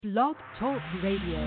Blog Talk Radio.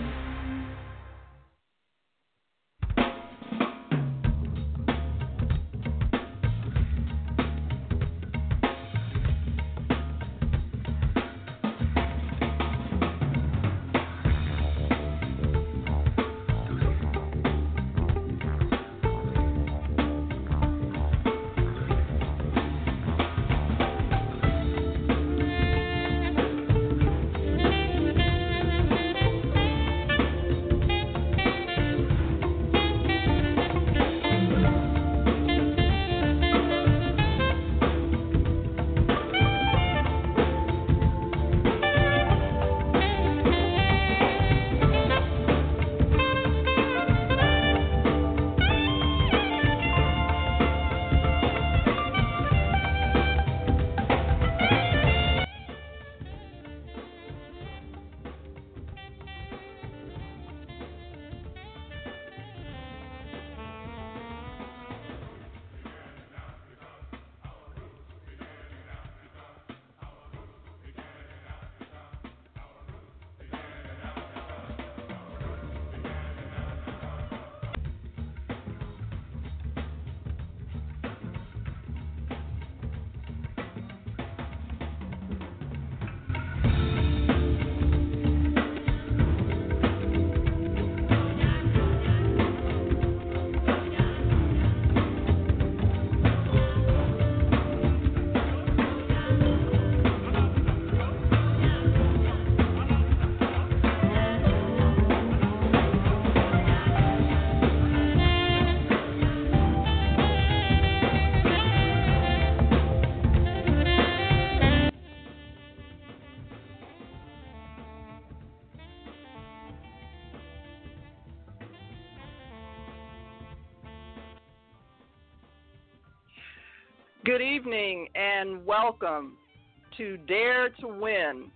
Good evening and welcome to Dare to Win,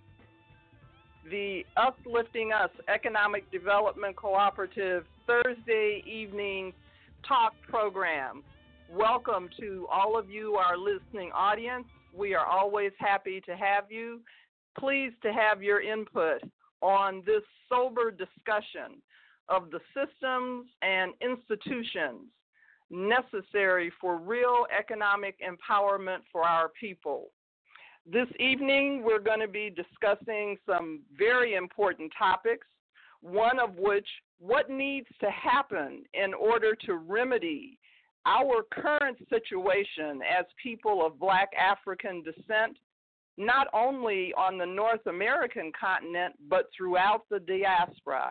the Uplifting Us Economic Development Cooperative Thursday evening talk program. Welcome to all of you, our listening audience. We are always happy to have you. Pleased to have your input on this sober discussion of the systems and institutions necessary for real economic empowerment for our people. This evening, we're going to be discussing some very important topics, one of which, what needs to happen in order to remedy our current situation as people of Black African descent, not only on the North American continent, but throughout the diaspora.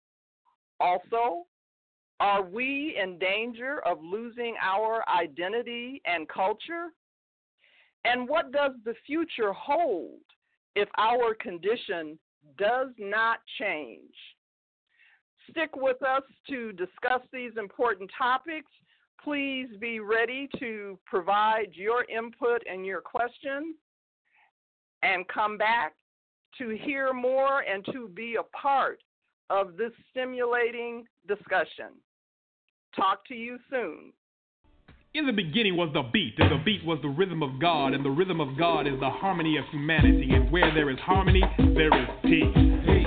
Also, are we in danger of losing our identity and culture? And what does the future hold if our condition does not change? Stick with us to discuss these important topics. Please be ready to provide your input and your questions, and come back to hear more and to be a part of this stimulating discussion. Talk to you soon. In the beginning was the beat, and the beat was the rhythm of God, and the rhythm of God is the harmony of humanity, and where there is harmony, there is peace. Peace.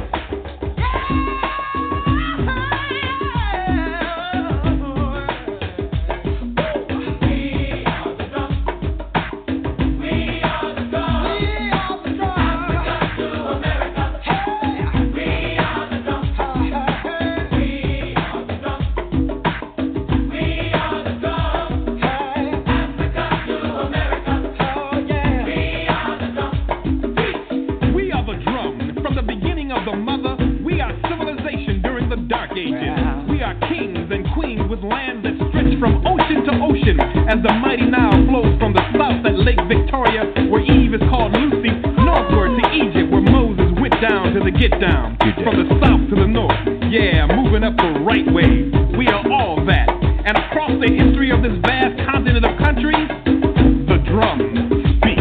As the mighty Nile flows from the south at Lake Victoria, where Eve is called Lucy, northward to Egypt, where Moses went down to the get down. From the south to the north, yeah, moving up the right way. We are all that. And across the history of this vast continent of countries, the drum speaks.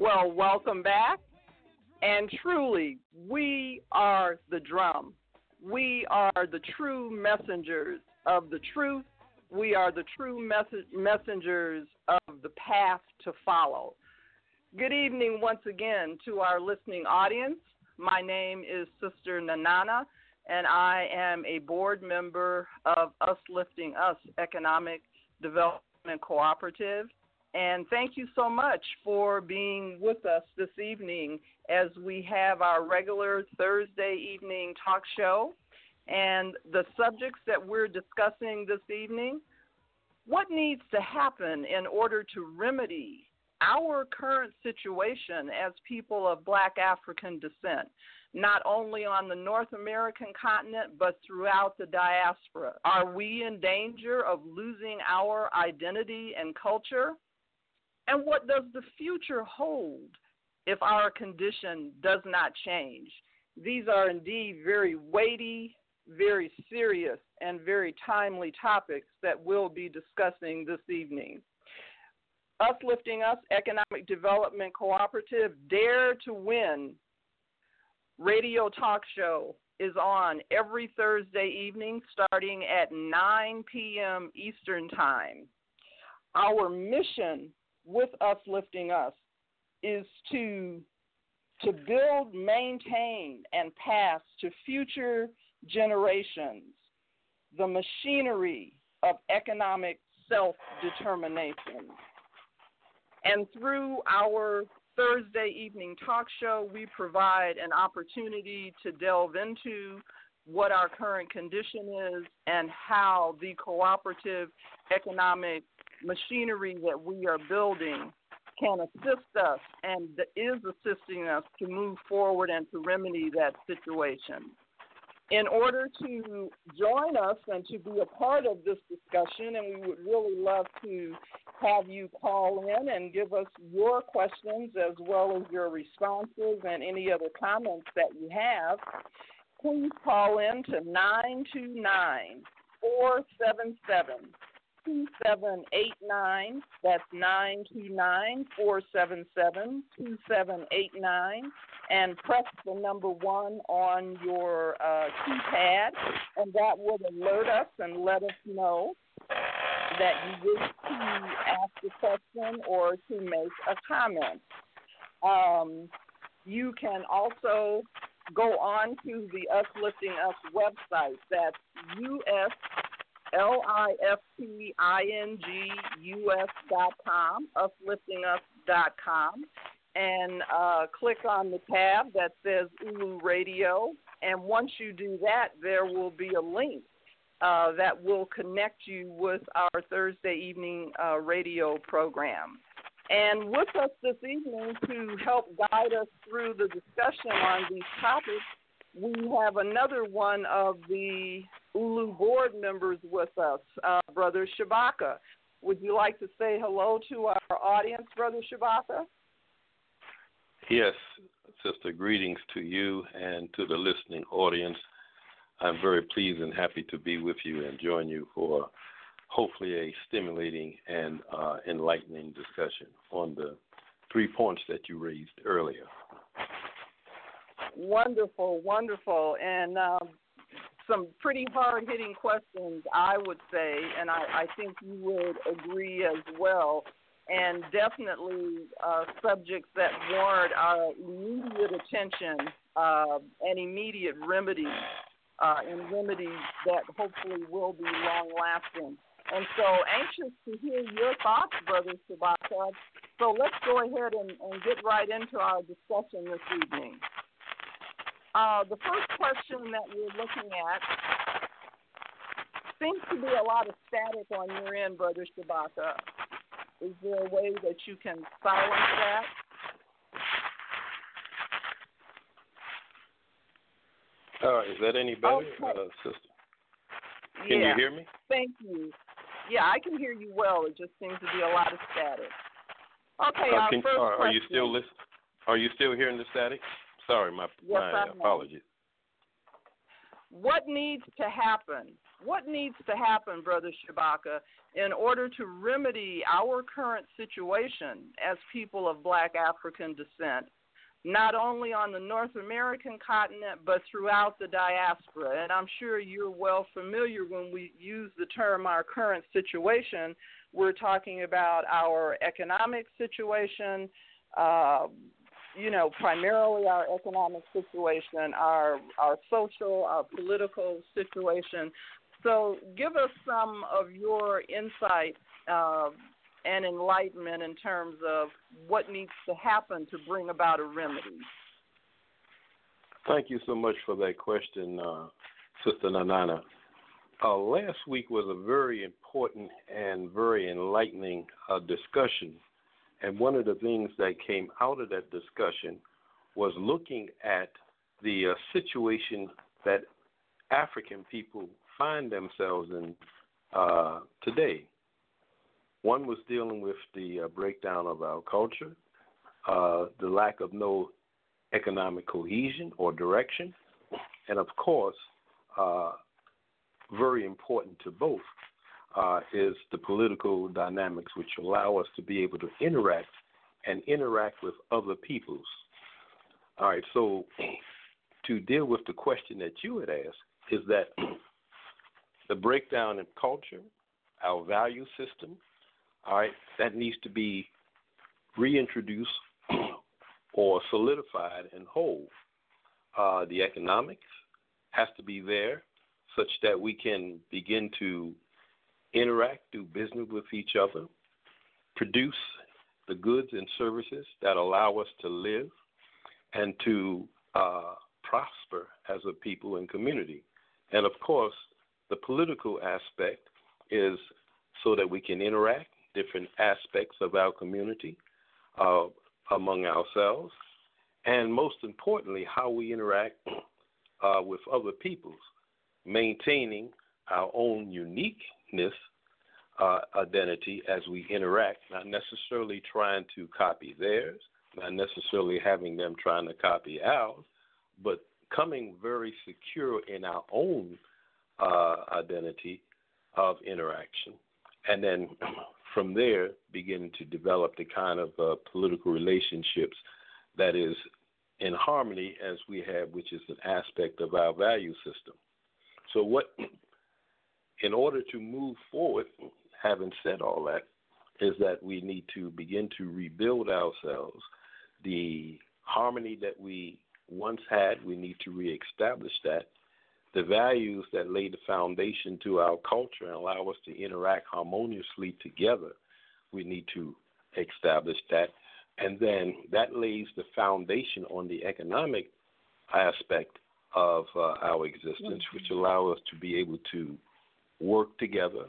Well, welcome back. And truly, we are the drum. We are the true messengers of the truth. We are the true messengers of the path to follow. Good evening once again to our listening audience. My name is Sister Nanana, and I am a board member of Us Lifting Us Economic Development Cooperative. And thank you so much for being with us this evening as we have our regular Thursday evening talk show. And the subjects that we're discussing this evening, what needs to happen in order to remedy our current situation as people of Black African descent, not only on the North American continent, but throughout the diaspora? Are we in danger of losing our identity and culture? And what does the future hold if our condition does not change? These are indeed very weighty, very serious, and very timely topics that we'll be discussing this evening. Us Lifting Us Economic Development Cooperative Dare to Win radio talk show is on every Thursday evening starting at 9 p.m. Eastern Time. Our mission with Us Lifting Us is to build, maintain, and pass to future generations the machinery of economic self-determination. And through our Thursday evening talk show, we provide an opportunity to delve into what our current condition is and how the cooperative economic machinery that we are building can assist us and is assisting us to move forward and to remedy that situation. In order to join us and to be a part of this discussion, and we would really love to have you call in and give us your questions as well as your responses and any other comments that you have, please call in to 929-477-2789. That's 929-477-2789. And press the number 1 on your keypad, and that will alert us and let us know that you wish to ask a question or to make a comment. You can also go on to the Us Lifting Us website. That's usliftingus.com, usliftingus.com. And click on the tab that says Ulu Radio. And once you do that, there will be a link that will connect you with our Thursday evening radio program. And with us this evening to help guide us through the discussion on these topics, we have another one of the Ulu board members with us, Brother Shabaka. Would you like to say hello to our audience, Brother Shabaka? Yes, Sister, greetings to you and to the listening audience. I'm very pleased and happy to be with you and join you for hopefully a stimulating and enlightening discussion on the 3 points that you raised earlier. Wonderful, wonderful. And some pretty hard-hitting questions, I would say, and I think you would agree as well. And definitely subjects that warrant our immediate attention and immediate remedies, and remedies that hopefully will be long-lasting. And so anxious to hear your thoughts, Brother Shabaka. So let's go ahead and get right into our discussion this evening. The first question that we're looking at seems to be a lot of static on your end, Brother Shabaka. Is there a way that you can silence that? Is that any better, Sister? Can you hear me? Thank you. Yeah, I can hear you well. It just seems to be a lot of static. Okay, our first question. Are you still listening? Are you still hearing the static? Sorry, my apologies. what needs to happen? What needs to happen, Brother Shabaka, in order to remedy our current situation as people of Black African descent, not only on the North American continent, but throughout the diaspora? And I'm sure you're well familiar when we use the term our current situation, we're talking about our economic situation, primarily our economic situation, our social, our political situation. So give us some of your insight and enlightenment in terms of what needs to happen to bring about a remedy. Thank you so much for that question, Sister Nanana. Last week was a very important and very enlightening discussion. And one of the things that came out of that discussion was looking at the situation that African people find themselves in today. One was dealing with the breakdown of our culture, the lack of no economic cohesion or direction, and of course, very important to both is the political dynamics which allow us to be able to interact with other peoples. All right, so to deal with the question that you had asked is that the breakdown in culture, our value system, all right, that needs to be reintroduced or solidified and whole. The economics has to be there such that we can begin to interact, do business with each other, produce the goods and services that allow us to live and to prosper as a people and community. And of course, the political aspect is so that we can interact different aspects of our community among ourselves, and most importantly, how we interact with other peoples, maintaining our own uniqueness, identity as we interact, not necessarily trying to copy theirs, not necessarily having them trying to copy ours, but coming very secure in our own identity of interaction. And then from there, beginning to develop the kind of political relationships that is in harmony as we have, which is an aspect of our value system. So in order to move forward, having said all that, is that we need to begin to rebuild ourselves. The harmony that we once had, we need to reestablish that. The values that lay the foundation to our culture and allow us to interact harmoniously together, we need to establish that. And then that lays the foundation on the economic aspect of our existence, which allow us to be able to work together,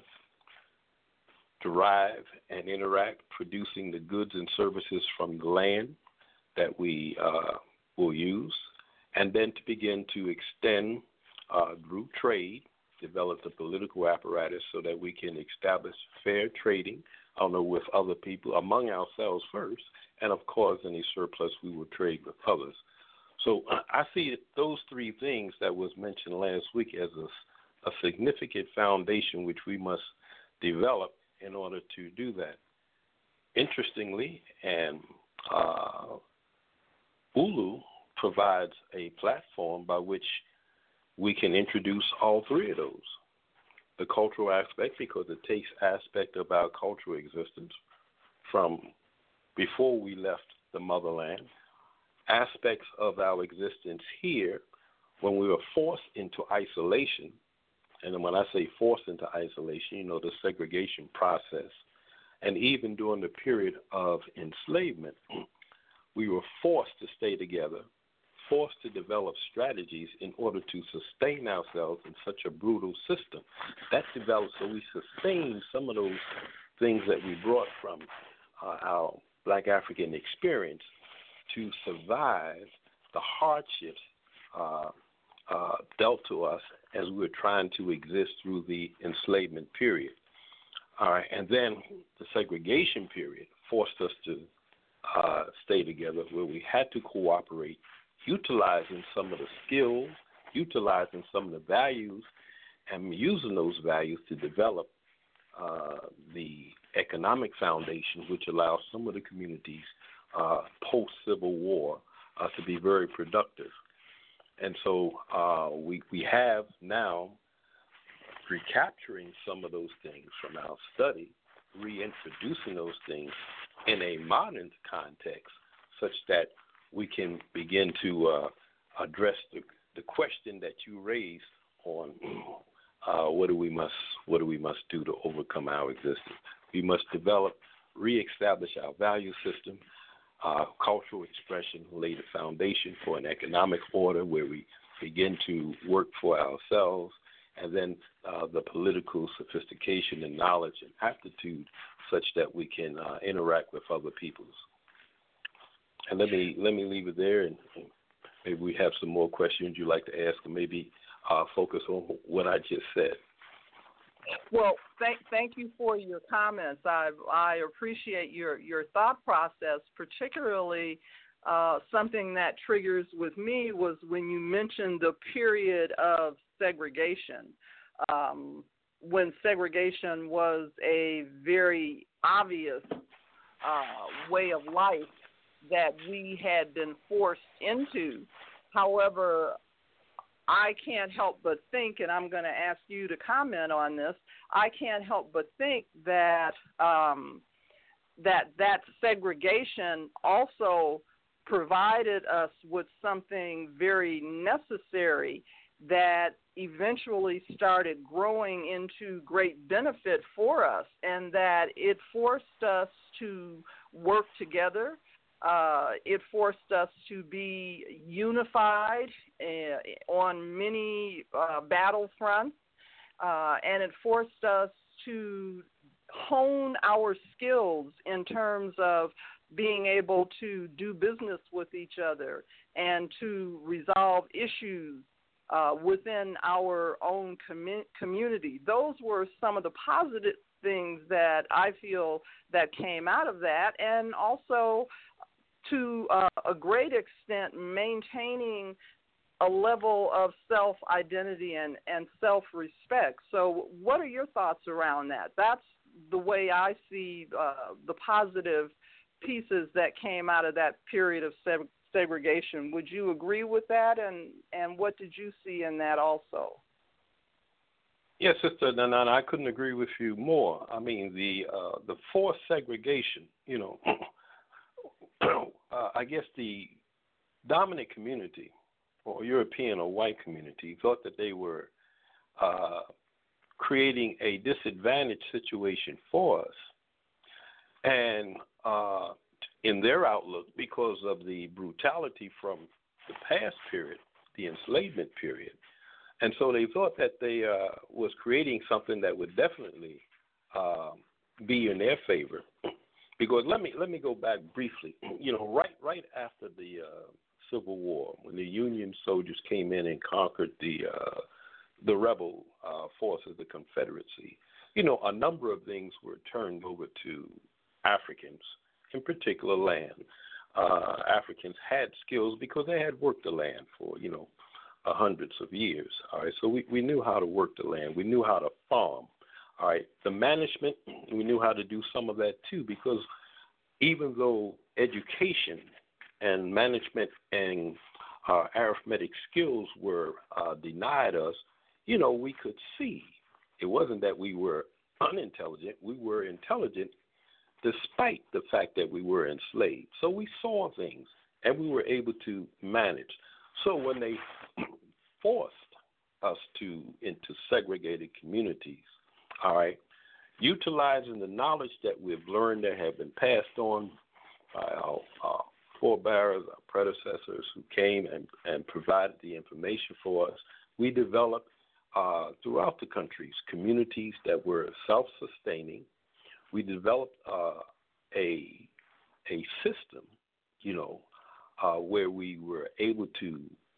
derive and interact, producing the goods and services from the land that we will use, and then to begin to extend through trade, develop the political apparatus so that we can establish fair trading with other people, among ourselves first, and of course any surplus we will trade with others. So I see those three things that was mentioned last week as a significant foundation which we must develop in order to do that. Interestingly, and ULU provides a platform by which we can introduce all three of those. The cultural aspect, because it takes aspect of our cultural existence from before we left the motherland, aspects of our existence here when we were forced into isolation. And when I say forced into isolation, the segregation process, and even during the period of enslavement, we were forced to stay together, forced to develop strategies in order to sustain ourselves in such a brutal system. That developed, so we sustained some of those things that we brought from our Black African experience to survive the hardships dealt to us as we were trying to exist through the enslavement period. All right, and then the segregation period forced us to stay together, where we had to cooperate, utilizing some of the skills utilizing some of the values and using those values to develop the economic foundation, which allows some of the communities post-Civil War to be very productive. And so we have now recapturing some of those things from our study, reintroducing those things in a modern context, such that we can begin to address the question that you raised on what do we must do to overcome our existence. We must develop, reestablish our value system, cultural expression, lay the foundation for an economic order where we begin to work for ourselves, and then the political sophistication and knowledge and aptitude such that we can interact with other peoples. And let me leave it there, and maybe we have some more questions you'd like to ask, or maybe focus on what I just said. Well, thank you for your comments. I appreciate your thought process, particularly something that triggers with me was when you mentioned the period of segregation, when segregation was a very obvious way of life that we had been forced into. However, I can't help but think, and I'm going to ask you to comment on this, I can't help but think that that segregation also provided us with something very necessary that eventually started growing into great benefit for us, and that it forced us to work together. It forced us to be unified on many battlefronts, and it forced us to hone our skills in terms of being able to do business with each other and to resolve issues within our own community. Those were some of the positive things that I feel that came out of that, and also to a great extent maintaining a level of self-identity and self-respect. So what are your thoughts around that? That's the way I see the positive pieces that came out of that period of segregation. Would you agree with that, and what did you see in that also? Yes, Sister Nana, I couldn't agree with you more. I mean, the forced segregation, you know, I guess the dominant community or European or white community thought that they were creating a disadvantaged situation for us. And in their outlook, because of the brutality from the past period, the enslavement period. And so they thought that they was creating something that would definitely be in their favor. Because let me go back briefly. You know, right after the Civil War, when the Union soldiers came in and conquered the rebel forces, the Confederacy, you know, a number of things were turned over to Africans, in particular land. Africans had skills because they had worked the land for, you know, hundreds of years. All right, so we knew how to work the land. We knew how to farm. All right, the management, we knew how to do some of that too, because even though education and management and arithmetic skills were denied us, you know, we could see. It wasn't that we were unintelligent. We were intelligent despite the fact that we were enslaved. So we saw things, and we were able to manage. So when they forced us into segregated communities, all right, utilizing the knowledge that we've learned that have been passed on by our forebears, our predecessors who came and provided the information for us, we developed throughout the countries communities that were self-sustaining. We developed a system, you know, where we were able to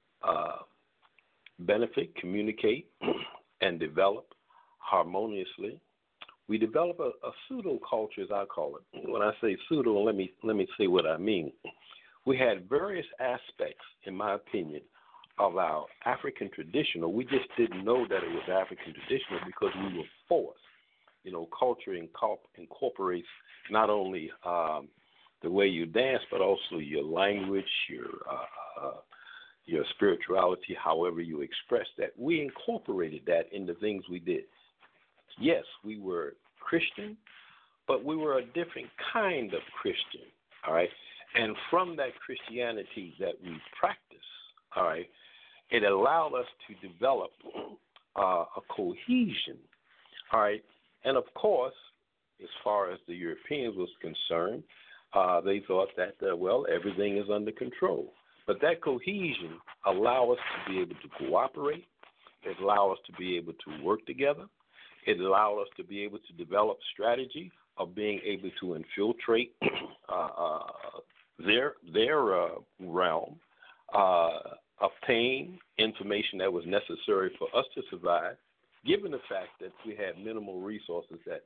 benefit, communicate, and develop harmoniously. We develop a pseudo culture, as I call it. When I say pseudo, let me say what I mean. We had various aspects, in my opinion, of our African traditional. We just didn't know that it was African traditional because we were forced. You know, culture incorporates not only the way you dance, but also your language, your spirituality, however you express that. We incorporated that in the things we did. Yes, we were Christian, but we were a different kind of Christian, all right? And from that Christianity that we practice, all right, it allowed us to develop a cohesion, all right? And, of course, as far as the Europeans was concerned, they thought that, everything is under control. But that cohesion allowed us to be able to cooperate. It allowed us to be able to work together. It allowed us to be able to develop strategy of being able to infiltrate their realm, obtain information that was necessary for us to survive, given the fact that we had minimal resources that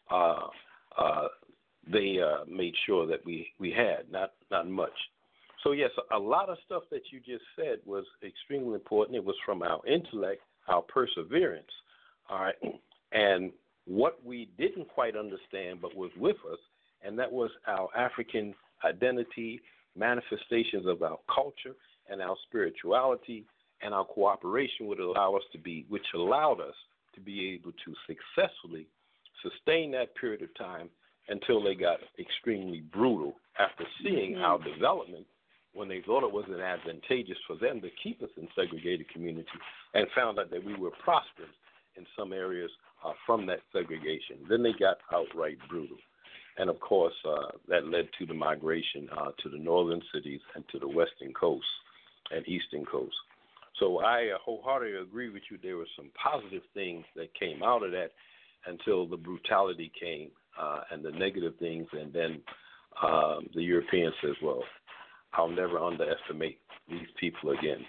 they made sure that we had, not much. So, yes, a lot of stuff that you just said was extremely important. It was from our intellect, our perseverance, all right, and what we didn't quite understand but was with us, and that was our African identity, manifestations of our culture and our spirituality, and our cooperation which allowed us to be able to successfully sustain that period of time until they got extremely brutal after seeing our development when they thought it wasn't advantageous for them to keep us in segregated communities and found out that we were prosperous in some areas from that segregation. Then they got outright brutal. And, of course, that led to the migration to the northern cities and to the western coast and eastern coast. So I wholeheartedly agree with you. There were some positive things that came out of that until the brutality came and the negative things. And then the Europeans says, well, I'll never underestimate these people again.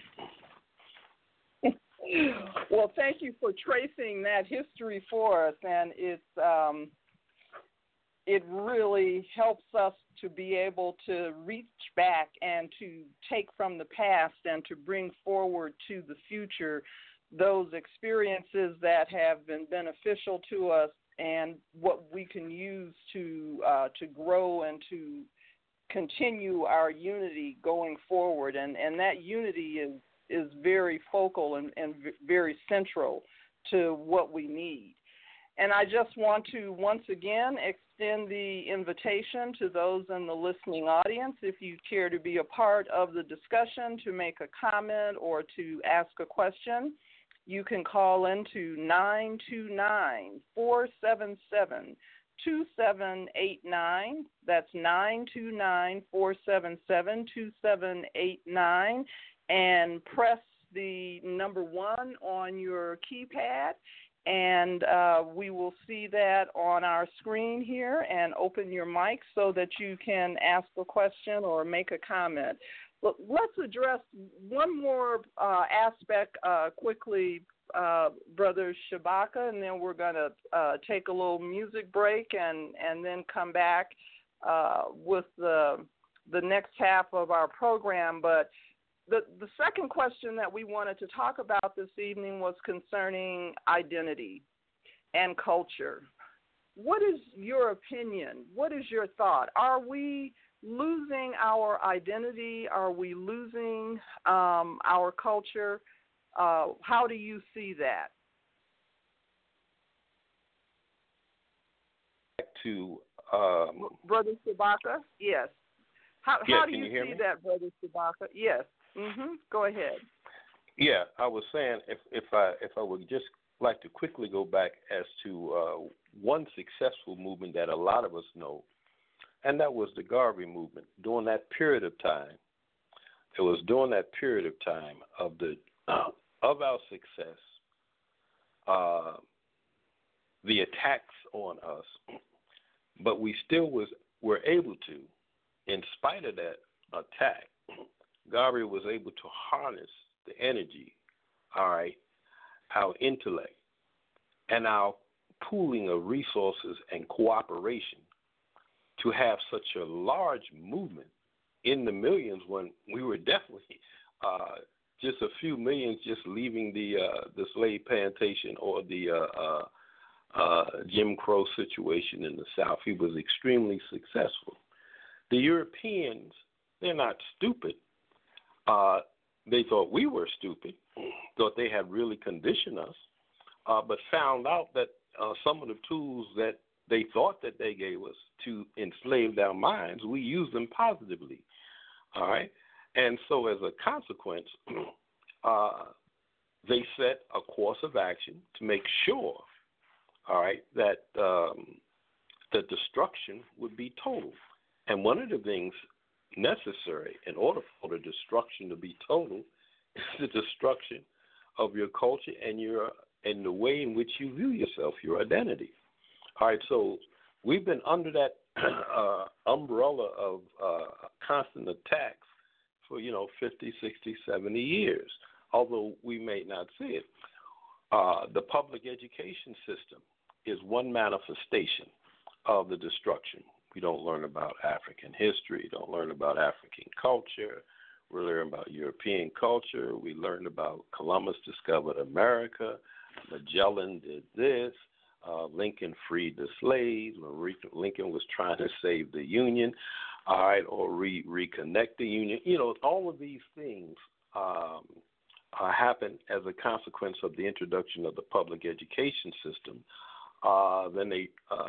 Well, thank you for tracing that history for us, and it really helps us to be able to reach back and to take from the past and to bring forward to the future those experiences that have been beneficial to us and what we can use to grow and to continue our unity going forward. And that unity is very focal and very central to what we need. And I just want to once again extend the invitation to those in the listening audience, if you care to be a part of the discussion, to make a comment or to ask a question, you can call into 929-477-2789. That's 929-477-2789, and press the number 1 on your keypad, and we will see that on our screen here, and open your mic so that you can ask a question or make a comment. Look, let's address one more aspect quickly, Brother Shabaka, and then we're going to take a little music break and then come back with the next half of our program. But the second question that we wanted to talk about this evening was concerning identity and culture. What is your opinion? What is your thought? Are we losing our identity? Are we losing our culture? How do you see that? To Brother Shabaka, yes. How do you see me? that, Brother Shabaka? Yes. Go ahead. Yeah, I was saying if I would just like to quickly go back as to one successful movement that a lot of us know, and that was the Garvey movement. During that period of time, it was during that period of time of our success, the attacks on us, but we still were able to, in spite of that attack, Garvey was able to harness the energy, all right, our intellect, and our pooling of resources and cooperation to have such a large movement in the millions when we were definitely just a few millions just leaving the slave plantation or the Jim Crow situation in the South. He was extremely successful. The Europeans, they're not stupid. They thought we were stupid, thought they had really conditioned us, but found out that some of the tools that they thought that they gave us to enslave our minds, we used them positively. All right? And so as a consequence, they set a course of action to make sure, all right, that the destruction would be total. And one of the things necessary in order for the destruction to be total is the destruction of your culture and the way in which you view yourself, your identity. All right, so we've been under that umbrella of constant attacks for, 50, 60, 70 years, although we may not see it. The public education system is one manifestation of the destruction. We don't learn about African history, don't learn about African culture. We learn about European culture. We learned about Columbus discovered America. Magellan did this. Lincoln freed the slaves when Lincoln was trying to save the Union, all right, or reconnect the Union. All of these things happen as a consequence of the introduction of the public education system. Then they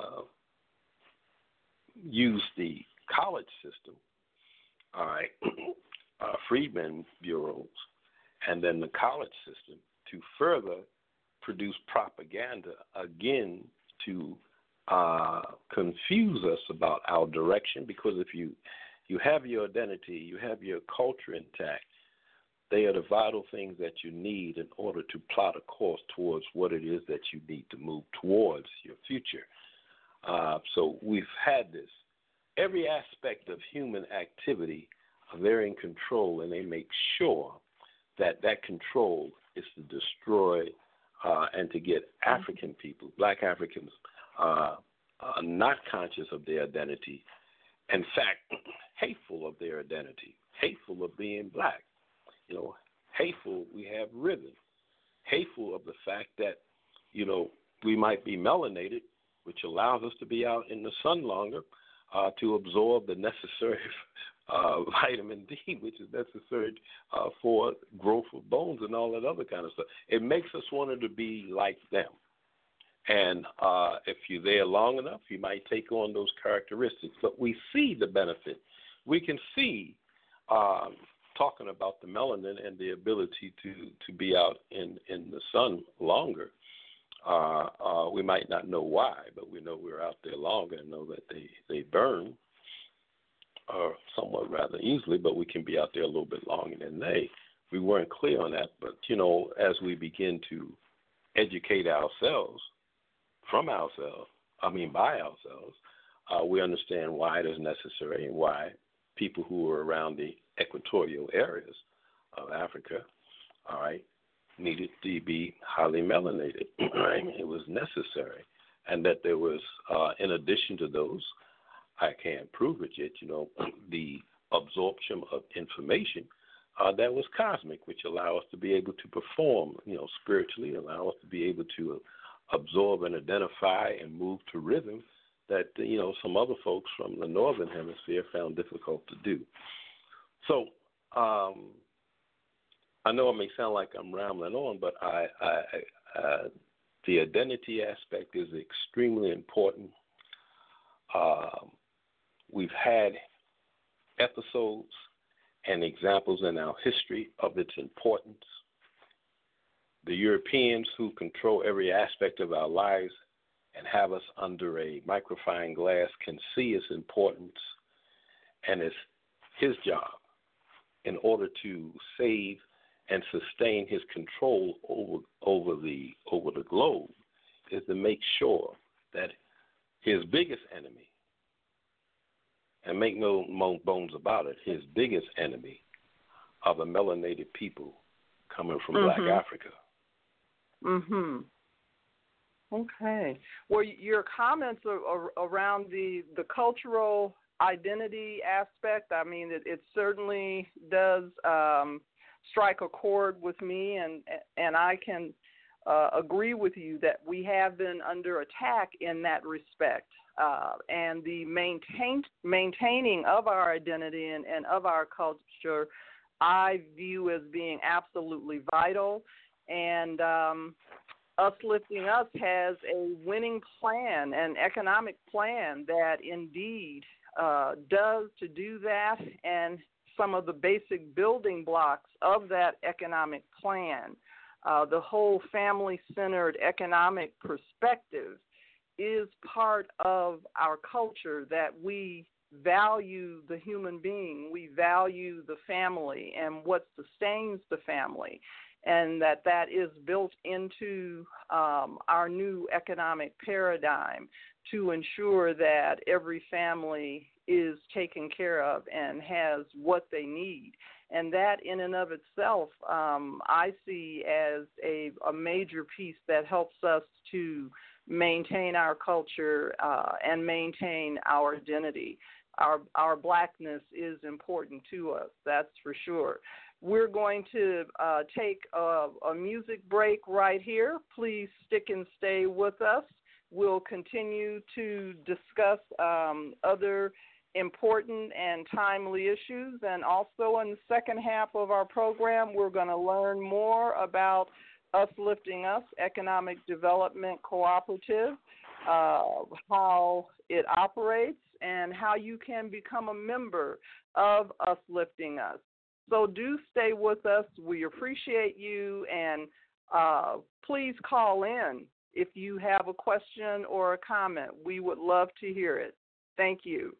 use the college system, all right, freedmen bureaus, and then the college system to further produce propaganda, again, to confuse us about our direction, because if you have your identity, you have your culture intact, they are the vital things that you need in order to plot a course towards what it is that you need to move towards your future. So we've had this. Every aspect of human activity, they're in control, and they make sure that control is to destroy and to get African people, black Africans, not conscious of their identity, in fact, hateful of their identity, hateful of being black, hateful we have rhythm, hateful of the fact that, we might be melanated, which allows us to be out in the sun longer to absorb the necessary vitamin D, which is necessary for growth of bones and all that other kind of stuff. It makes us want to be like them. And if you're there long enough, you might take on those characteristics. But we see the benefit. We can see, talking about the melanin and the ability to be out in the sun longer. We might not know why, but we know we're out there longer and know that they burn somewhat rather easily, but we can be out there a little bit longer than they. We weren't clear on that, but, as we begin to educate ourselves by ourselves, we understand why it is necessary and why people who are around the equatorial areas of Africa, all right, needed to be highly melanated. Right? It was necessary. And that there was, in addition to those, I can't prove it yet, the absorption of information that was cosmic, which allow us to be able to perform, spiritually, allow us to be able to absorb and identify and move to rhythm that, some other folks from the northern hemisphere found difficult to do. So I know it may sound like I'm rambling on, but the identity aspect is extremely important. We've had episodes and examples in our history of its importance. The Europeans who control every aspect of our lives and have us under a magnifying glass can see its importance, and it's his job in order to save and sustain his control over the globe is to make sure that his biggest enemy, and make no bones about it, his biggest enemy are the melanated people coming from Black Africa. Mhm. Okay. Well, your comments around the cultural identity aspect, I mean, it certainly does strike a chord with me, and I can agree with you that we have been under attack in that respect. And the maintaining of our identity and of our culture, I view as being absolutely vital. And Uplifting Us has a winning plan, an economic plan that indeed does to do that, and some of the basic building blocks of that economic plan. The whole family-centered economic perspective is part of our culture, that we value the human being, we value the family and what sustains the family, and that is built into our new economic paradigm to ensure that every family is taken care of and has what they need. And that in and of itself, I see as a major piece that helps us to maintain our culture and maintain our identity. Our blackness is important to us, that's for sure. We're going to take a music break right here. Please stick and stay with us. We'll continue to discuss other important and timely issues, and also in the second half of our program, we're going to learn more about Uplifting Us Economic Development Cooperative, how it operates, and how you can become a member of Uplifting Us. So do stay with us. We appreciate you, and please call in if you have a question or a comment. We would love to hear it. Thank you.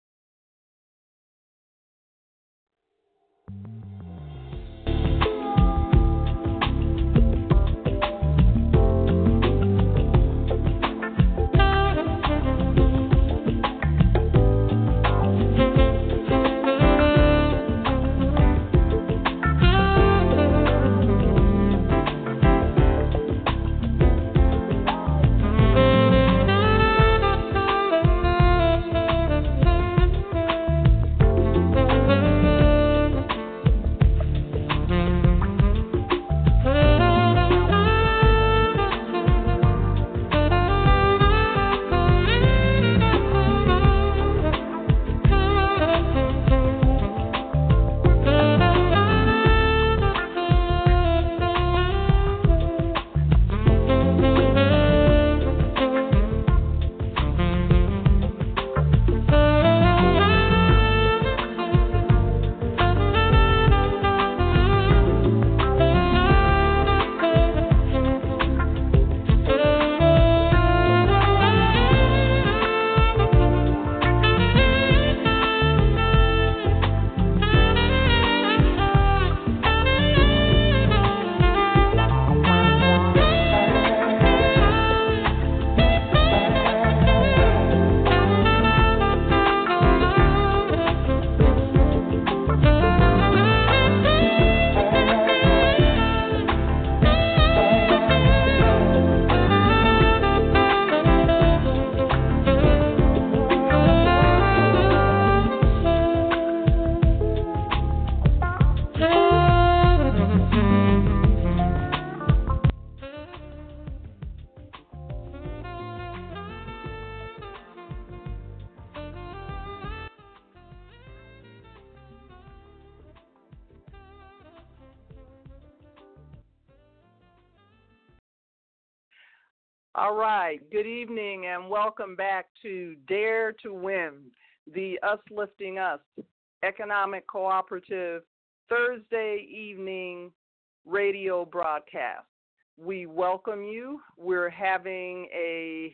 All right, good evening and welcome back to Dare to Win, the Uplifting Us Economic Cooperative Thursday evening radio broadcast. We welcome you. We're having a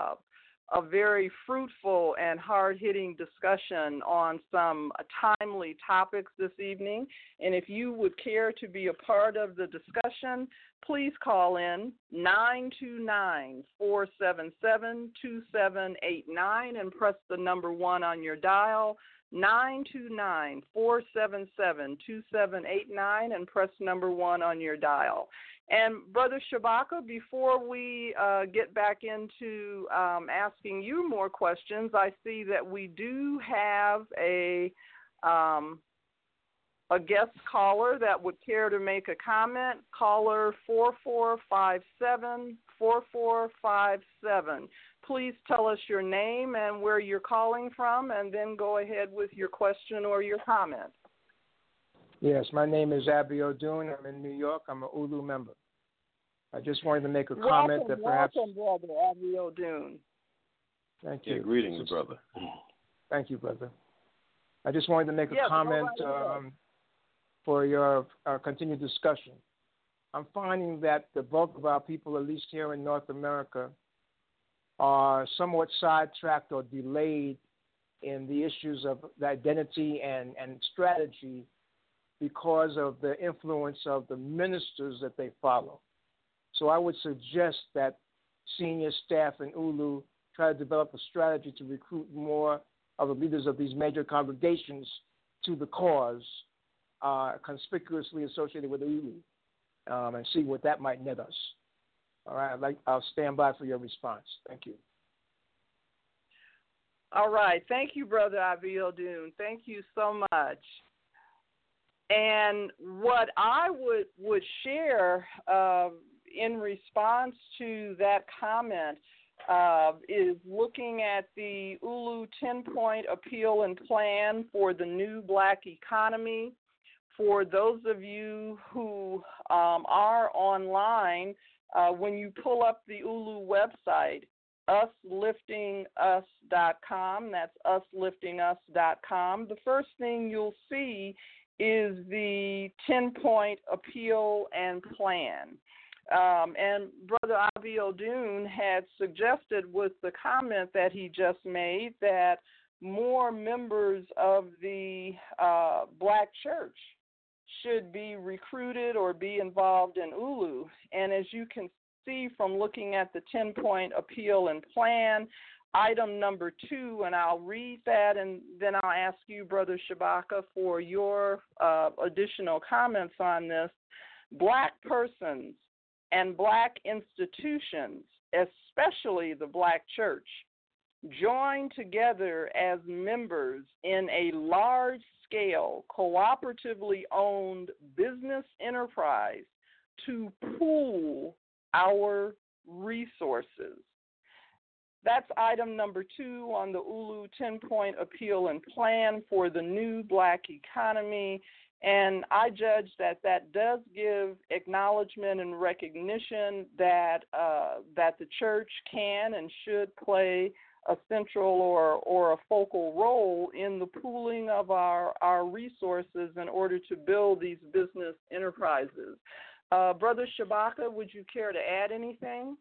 very fruitful and hard-hitting discussion on some timely topics this evening. And if you would care to be a part of the discussion, please call in 929-477-2789 and press the number 1 on your dial, 929-477-2789 and press number 1 on your dial. And Brother Shabaka, before we get back into asking you more questions, I see that we do have a a guest caller that would care to make a comment, caller 4457. Please tell us your name and where you're calling from, and then go ahead with your question or your comment. Yes, my name is Abi O'Doon. I'm in New York. I'm an Ulu member. I just wanted to make a comment that perhaps... Welcome, Brother Abi O'Doon. Thank you. Yeah, greetings, brother. Thank you, brother. I just wanted to make a comment for your continued discussion. I'm finding that the bulk of our people, at least here in North America, are somewhat sidetracked or delayed in the issues of the identity and strategy because of the influence of the ministers that they follow. So I would suggest that senior staff in Ulu try to develop a strategy to recruit more of the leaders of these major congregations to the cause, conspicuously associated with Ulu, and see what that might net us. All right, I'll stand by for your response. Thank you. All right, thank you, Brother Abi O'Doon. Thank you so much. And what I would share in response to that comment is looking at the Ulu 10-point appeal and plan for the new black economy. For those of you who are online, when you pull up the Ulu website, usliftingus.com, that's usliftingus.com, the first thing you'll see is the 10-point appeal and plan. And Brother Abi O'Doon had suggested with the comment that he just made that more members of the black church should be recruited or be involved in Ulu. And as you can see from looking at the 10-point appeal and plan, item number 2, and I'll read that and then I'll ask you, Brother Shabaka, for your additional comments on this. Black persons and black institutions, especially the black church, join together as members in a large-scale, cooperatively owned business enterprise to pool our resources. That's item number 2 on the Ulu 10-point appeal and plan for the new black economy. And I judge that that does give acknowledgement and recognition that that the church can and should play a central or a focal role in the pooling of our resources in order to build these business enterprises. Brother Shabaka, would you care to add anything?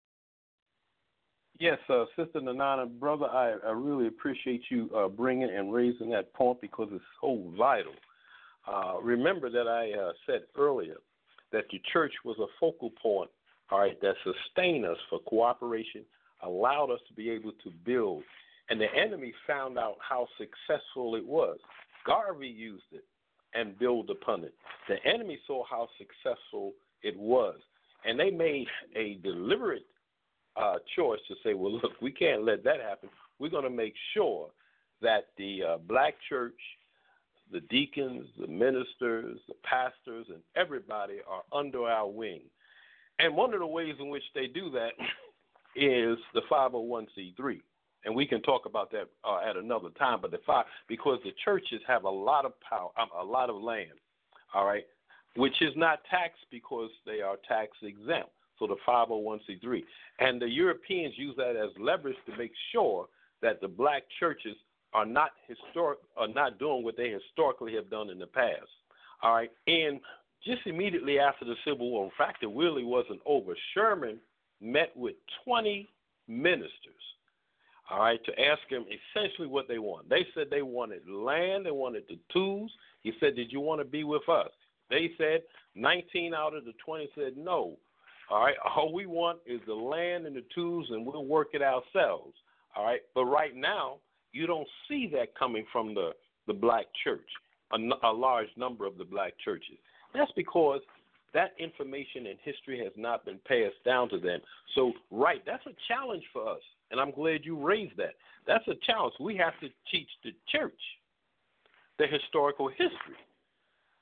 Yes, Sister Nanana, brother, I really appreciate you bringing and raising that point because it's so vital. Remember that I said earlier that the church was a focal point, all right, that sustained us for cooperation, allowed us to be able to build, and the enemy found out how successful it was. Garvey used it and built upon it. The enemy saw how successful it was, and they made a deliberate choice to say, well, look, we can't let that happen. We're going to make sure that the black church, the deacons, the ministers, the pastors, and everybody are under our wing. And one of the ways in which they do that is the 501c3. And we can talk about that at another time, but because the churches have a lot of power, a lot of land, all right, which is not taxed because they are tax exempt. So the 501c3. And the Europeans use that as leverage to make sure that the black churches are not doing what they historically have done in the past. All right. And just immediately after the Civil War, in fact, it really wasn't over. Sherman met with 20 ministers, all right, to ask them essentially what they want. They said they wanted land, they wanted the tools. He said, did you want to be with us? They said 19 out of the 20 said no. All right, all we want is the land and the tools, and we'll work it ourselves. All right, but right now, you don't see that coming from the black church, a large number of the black churches. That's because that information and history has not been passed down to them. So, right, that's a challenge for us, and I'm glad you raised that. That's a challenge. We have to teach the church the historical history.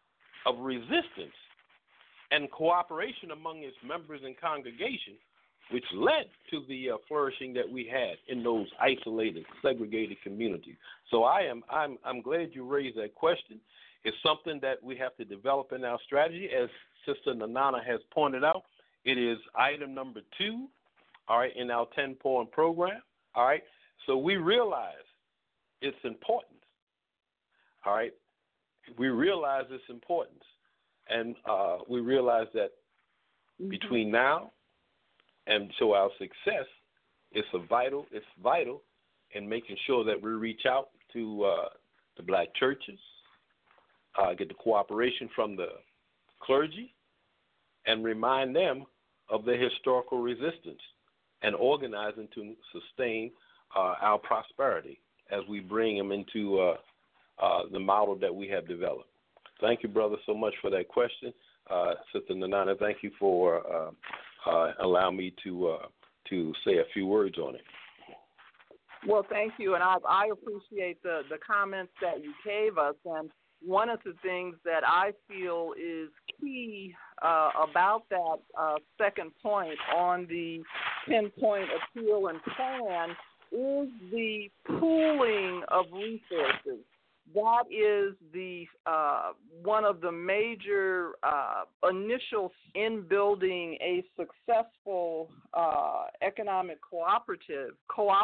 of resistance and cooperation among its members and congregation, which led to the flourishing that we had in those isolated, segregated communities. So I'm glad you raised that question. It's something that we have to develop in our strategy. As Sister Nanana has pointed out, it is item number 2, all right, in our 10-point program, all right. So we realize its importance, all right. We realize its importance, and we realize that between now and so our success, it's vital in making sure that we reach out to the black churches, get the cooperation from the clergy, and remind them of their historical resistance and organizing to sustain our prosperity as we bring them into the model that we have developed. Thank you, brother, so much for that question. Sister Nanana, thank you for allowing me to say a few words on it. Well, thank you, and I appreciate the comments that you gave us. And one of the things that I feel is key about that second point on the 10-point appeal and plan is the pooling of resources. That is the one of the major initials in building a successful economic cooperative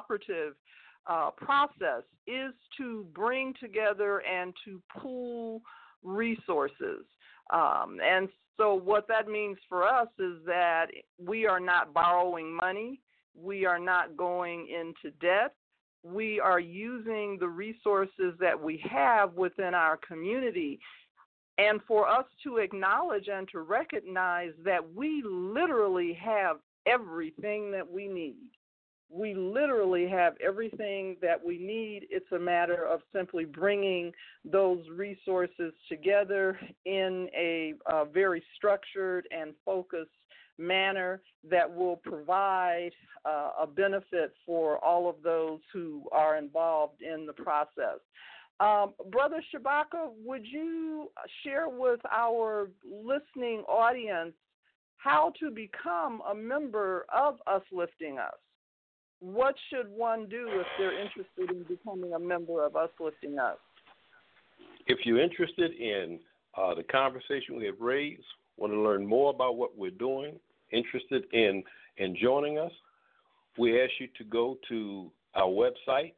process is to bring together and to pool resources. And so what that means for us is that we are not borrowing money. We are not going into debt. We are using the resources that we have within our community, and for us to acknowledge and to recognize that we literally have everything that we need. We literally have everything that we need. It's a matter of simply bringing those resources together in a very structured and focused manner that will provide a benefit for all of those who are involved in the process. Brother Shabaka, would you share with our listening audience how to become a member of Us Lifting Us? What should one do if they're interested in becoming a member of Us Lifting Us? If you're interested in the conversation we have raised, want to learn more about what we're doing, interested in joining us, we ask you to go to our website,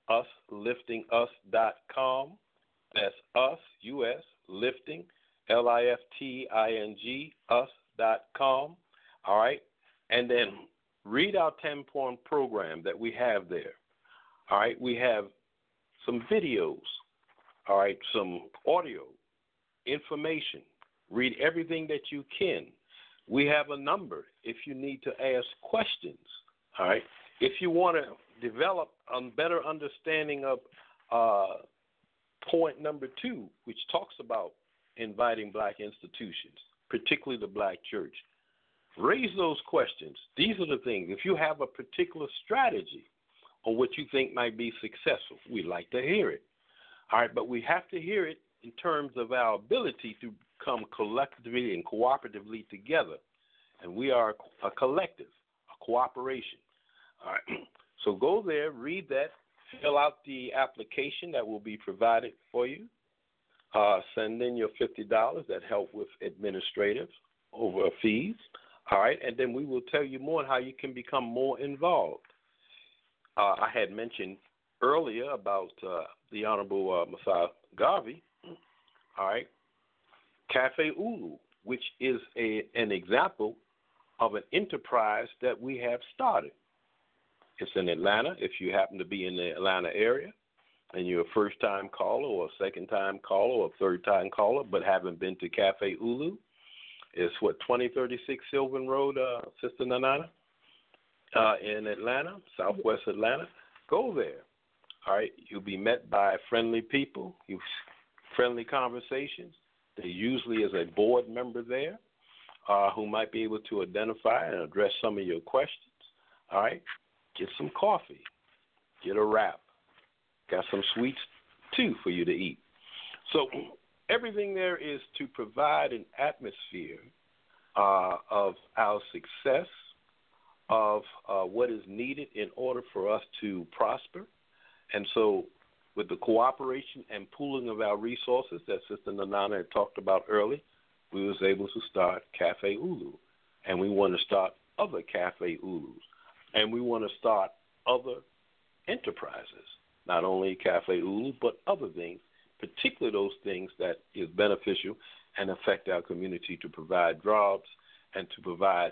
usliftingus.com. That's us, U-S, lifting, L-I-F-T-I-N-G, us.com. All right? And then read our 10-point program that we have there. All right? We have some videos, all right, some audio, information. Read everything that you can. We have a number if you need to ask questions, all right? If you want to develop a better understanding of point number 2, which talks about inviting black institutions, particularly the black church, raise those questions. These are the things. If you have a particular strategy on what you think might be successful, we'd like to hear it, all right? But we have to hear it in terms of our ability to come collectively and cooperatively together. And we are a collective, a cooperation. All right. So go there, read that, fill out the application that will be provided for you. Send in your $50 that help with administrative over fees. All right. And then we will tell you more on how you can become more involved. I had mentioned earlier about the Honorable Messiah Garvey. All right. Cafe Ulu, which is an example of an enterprise that we have started. It's in Atlanta. If you happen to be in the Atlanta area and you're a first-time caller or a second-time caller or a third-time caller but haven't been to Cafe Ulu, it's 2036 Sylvan Road, Sister Nanana, in Atlanta, Southwest Atlanta. Go there. All right. You'll be met by friendly people, friendly conversations. There usually is a board member there who might be able to identify and address some of your questions. All right? Get some coffee. Get a wrap. Got some sweets, too, for you to eat. So everything there is to provide an atmosphere of our success, of what is needed in order for us to prosper. And so with the cooperation and pooling of our resources that Sister Nanana had talked about earlier, we was able to start Cafe Ulu. And we want to start other Cafe Ulus. And we want to start other enterprises, not only Cafe Ulu, but other things, particularly those things that is beneficial and affect our community to provide jobs and to provide,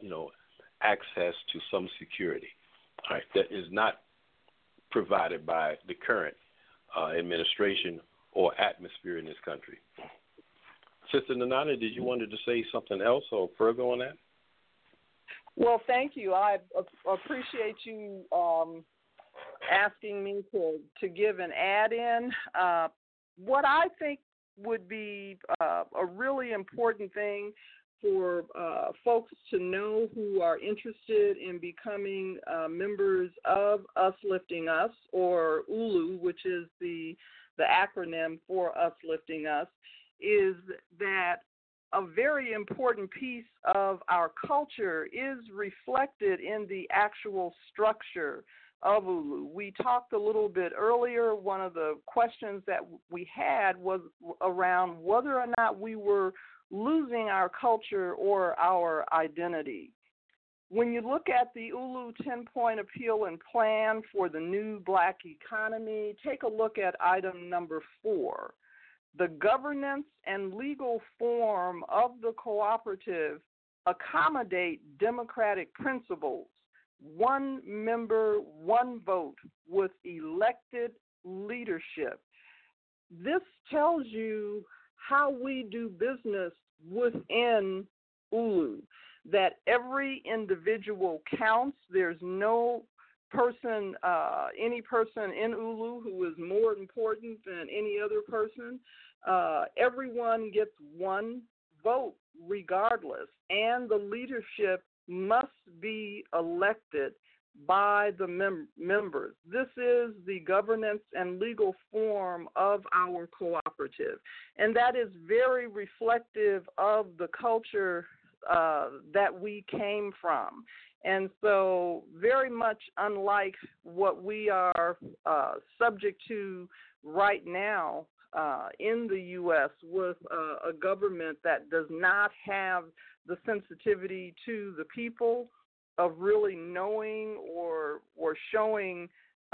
access to some security, all right, that is not provided by the current administration or atmosphere in this country. Sister Nanana, did you want to say something else or further on that? Well, thank you. I appreciate you asking me to give an add-in. What I think would be a really important thing for folks to know who are interested in becoming members of Us Lifting Us, or ULU, which is the acronym for Us Lifting Us, is that a very important piece of our culture is reflected in the actual structure of ULU. We talked a little bit earlier. One of the questions that we had was around whether or not we were losing our culture or our identity. When you look at the ULU 10-point appeal and plan for the new Black economy, take a look at item number 4. The governance and legal form of the cooperative accommodate democratic principles, one member, one vote, with elected leadership. This tells you how we do business within ULU, that every individual counts. There's no person, any person in ULU who is more important than any other person. Everyone gets one vote regardless, and the leadership must be elected by the members. This is the governance and legal form of our cooperative, and that is very reflective of the culture that we came from. And so very much unlike what we are subject to right now in the U.S. with a government that does not have the sensitivity to the people of really knowing or showing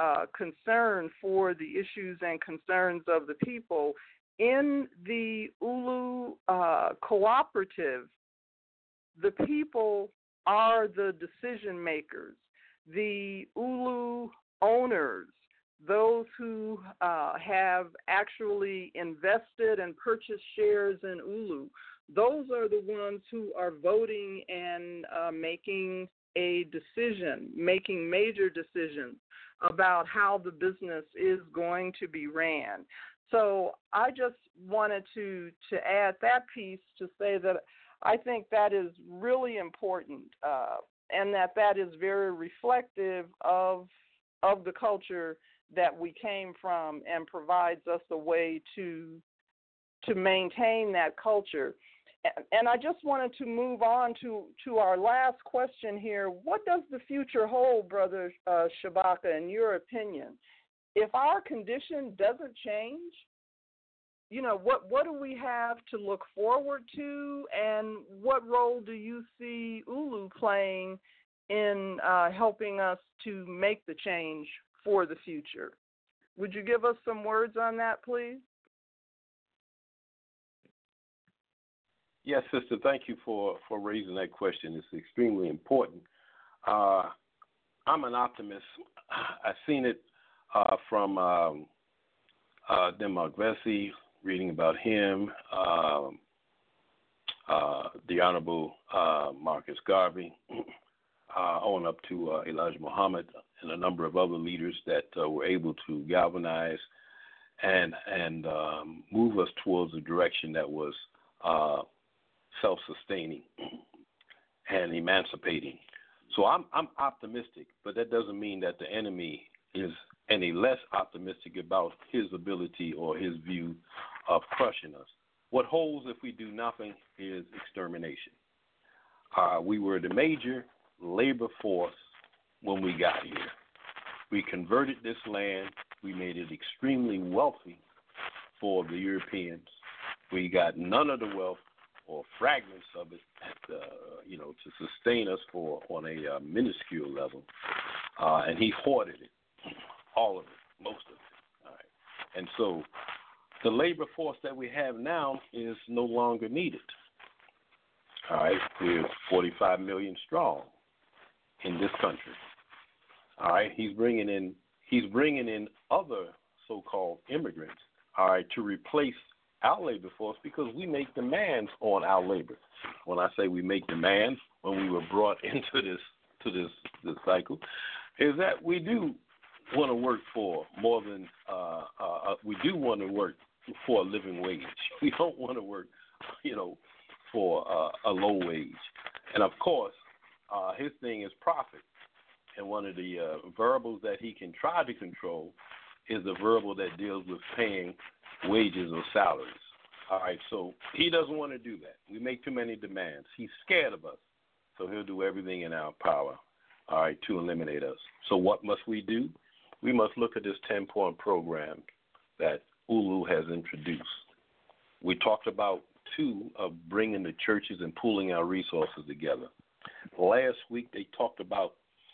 concern for the issues and concerns of the people. In the ULU cooperative, the people are the decision makers. The ULU owners, those who have actually invested and purchased shares in ULU, those are the ones who are voting and making a decision, making major decisions about how the business is going to be ran. So I just wanted to add that piece to say that I think that is really important, and that is very reflective of the culture that we came from, and provides us a way to maintain that culture. And I just wanted to move on to our last question here. What does the future hold, Brother Shabaka, in your opinion? If our condition doesn't change, what do we have to look forward to, and what role do you see ULU playing in helping us to make the change for the future? Would you give us some words on that, please? Yes, sister, thank you for raising that question. It's extremely important. I'm an optimist. I've seen it from Demark Vesey, reading about him, the Honorable Marcus Garvey, on up to Elijah Muhammad and a number of other leaders that were able to galvanize and move us towards a direction that was self-sustaining and emancipating. So I'm optimistic, but that doesn't mean that the enemy is any less optimistic about his ability or his view of crushing us. What holds if we do nothing is extermination. We were the major labor force when we got here. We converted this land. We made it extremely wealthy for the Europeans. We got none of the wealth or fragments of it, to sustain us on a minuscule level. And he hoarded it, all of it, most of it. All right. And so the labor force that we have now is no longer needed. All right, we're 45 million strong in this country. All right, he's bringing in other so-called immigrants. All right, to replace our labor force because we make demands on our labor. When I say we make demands, when we were brought into this cycle, is that we do want to work for more than we do want to work for a living wage. We don't want to work, for a low wage. And of course, his thing is profit. And one of the variables that he can try to control is the variable that deals with paying wages or salaries. All right, so he doesn't want to do that. We make too many demands. He's scared of us, so he'll do everything in our power, all right, to eliminate us. So what must we do? We must look at this 10-point program that ULU has introduced. We talked about two of bringing the churches and pooling our resources together. Last week they talked about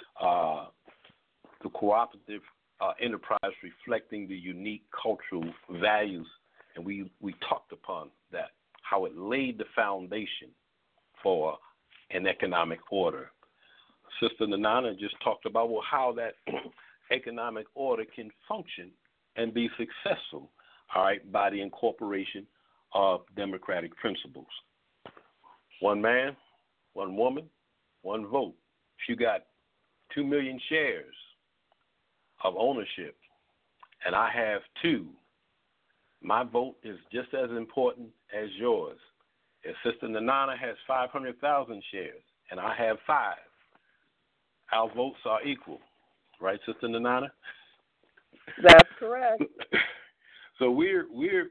the cooperative enterprise reflecting the unique cultural values, and we talked upon that, how it laid the foundation for an economic order. Sister Nanana just talked about how that economic order can function and be successful, all right, by the incorporation of democratic principles. One man, one woman, one vote. If you got 2 million shares of ownership and I have 2, my vote is just as important as yours. If Sister Nanana has 500,000 shares and I have 5, our votes are equal. Right, Sister Nanana? That's correct. So we're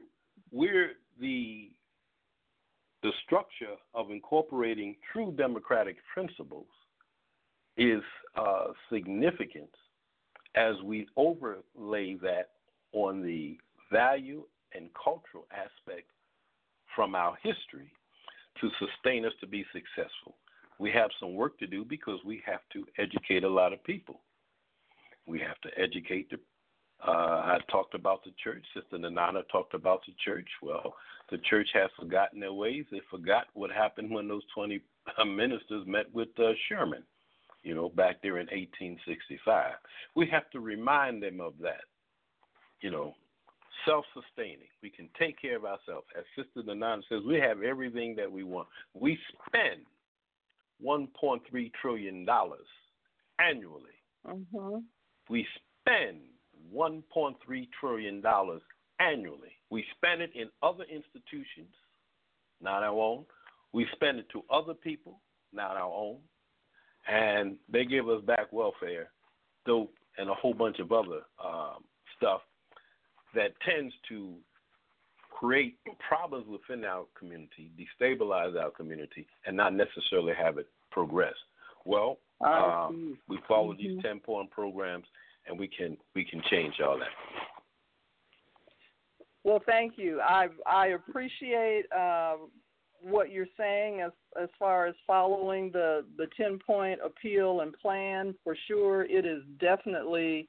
the structure of incorporating true democratic principles is significant as we overlay that on the value and cultural aspect from our history to sustain us to be successful. We have some work to do because we have to educate a lot of people. We have to educate I talked about the church. Sister Nanana talked about the church. Well, the church has forgotten their ways. They forgot what happened when those 20 ministers met with Sherman, back there in 1865. We have to remind them of that, self-sustaining. We can take care of ourselves. As Sister Nanana says, we have everything that we want. We spend $1.3 trillion annually. Mm-hmm. We spend $1.3 trillion annually. We spend it in other institutions, not our own. We spend it to other people, not our own. And they give us back welfare, dope, and a whole bunch of other stuff that tends to create problems within our community, destabilize our community, and not necessarily have it progress. Well, we follow these 10-point programs, and we can change all that. Well, thank you. I appreciate what you're saying as far as following the 10-point appeal and plan. For sure, it is definitely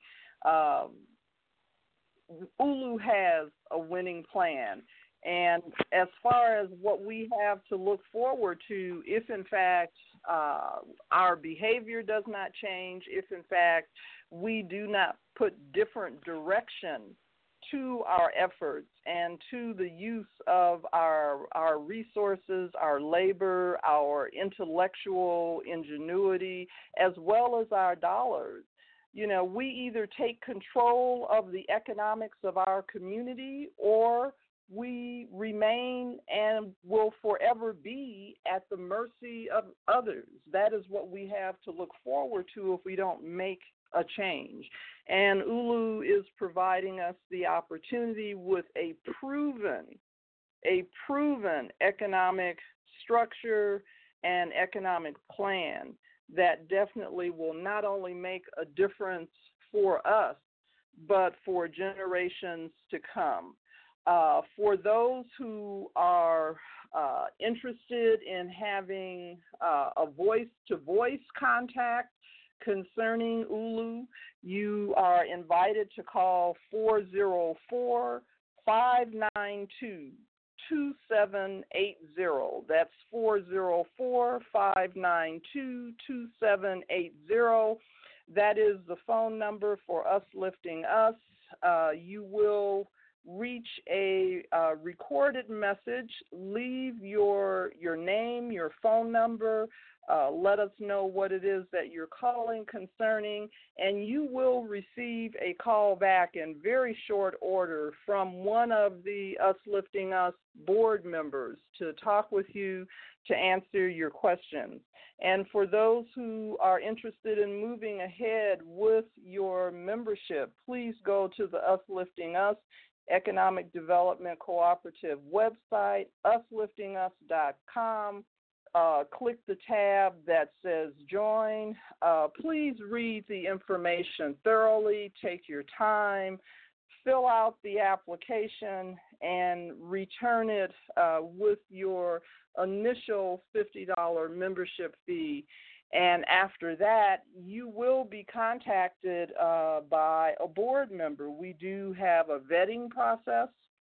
ULU has a winning plan. And as far as what we have to look forward to, if in fact our behavior does not change, if in fact we do not put different direction to our efforts and to the use of our resources, our labor, our intellectual ingenuity, as well as our dollars, we either take control of the economics of our community or we remain and will forever be at the mercy of others. That is what we have to look forward to if we don't make a change. And ULU is providing us the opportunity with a proven economic structure and economic plan that definitely will not only make a difference for us, but for generations to come. For those who are interested in having a voice-to-voice contact concerning ULU, you are invited to call 404-592-2780. That's 404-592-2780. That is the phone number for Us Lifting Us. You will reach a recorded message. Leave your name, your phone number. Let us know what it is that you're calling concerning, and you will receive a call back in very short order from one of the Us Lifting Us board members to talk with you to answer your questions. And for those who are interested in moving ahead with your membership, please go to the Us Lifting Us Economic Development Cooperative website, usliftingus.com. Click the tab that says join. Please read the information thoroughly, take your time, fill out the application, and return it with your initial $50 membership fee. And after that, you will be contacted by a board member. We do have a vetting process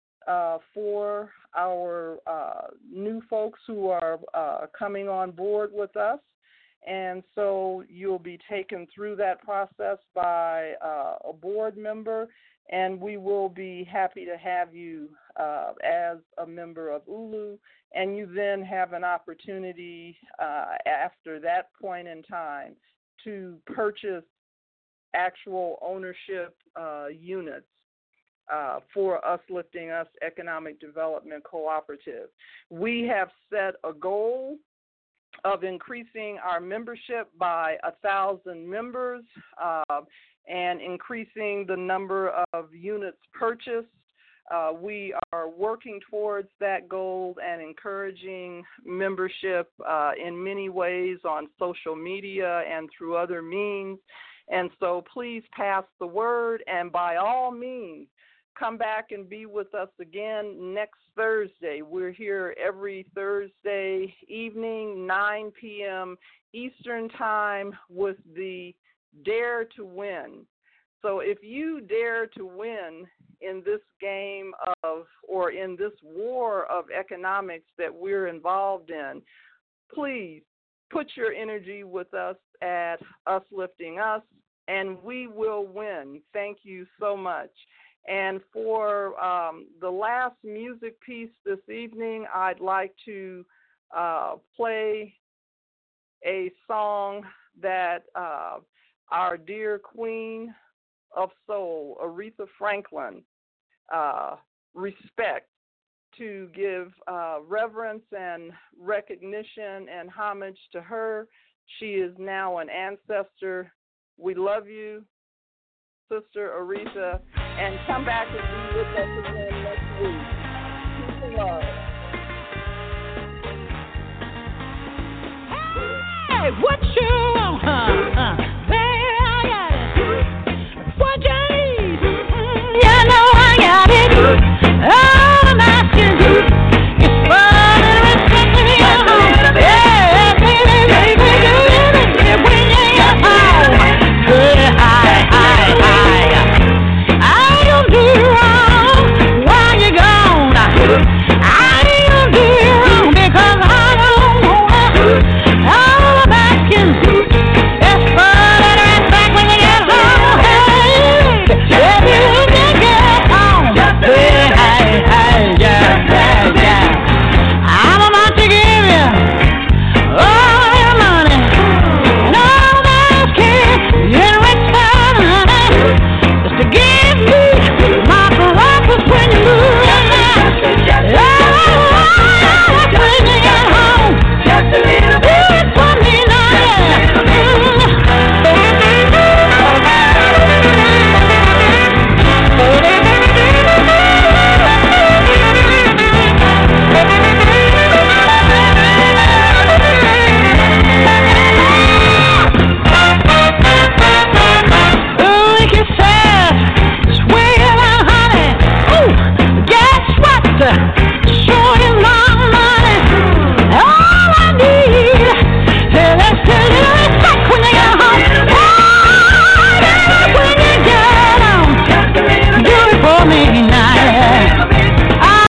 for our new folks who are coming on board with us. And so you'll be taken through that process by a board member, and we will be happy to have you as a member of ULU. And you then have an opportunity after that point in time to purchase actual ownership units for Us Lifting Us Economic Development Cooperative. We have set a goal of increasing our membership by 1,000 members and increasing the number of units purchased. We are working towards that goal and encouraging membership in many ways on social media and through other means. And so please pass the word, and by all means, come back and be with us again next Thursday. We're here every Thursday evening, 9 p.m. Eastern Time, with the Dare to Win. So if you dare to win in this game of, or in this war of economics that we're involved in, please put your energy with us at Us Lifting Us, and we will win. Thank you so much. And for the last music piece this evening, I'd like to play a song that our dear Queen of Soul, Aretha Franklin, respect, to give reverence and recognition and homage to her. She is now an ancestor. We love you, Sister Aretha, and come back and be with us again next week. Peace and love. Hey, what you want, huh?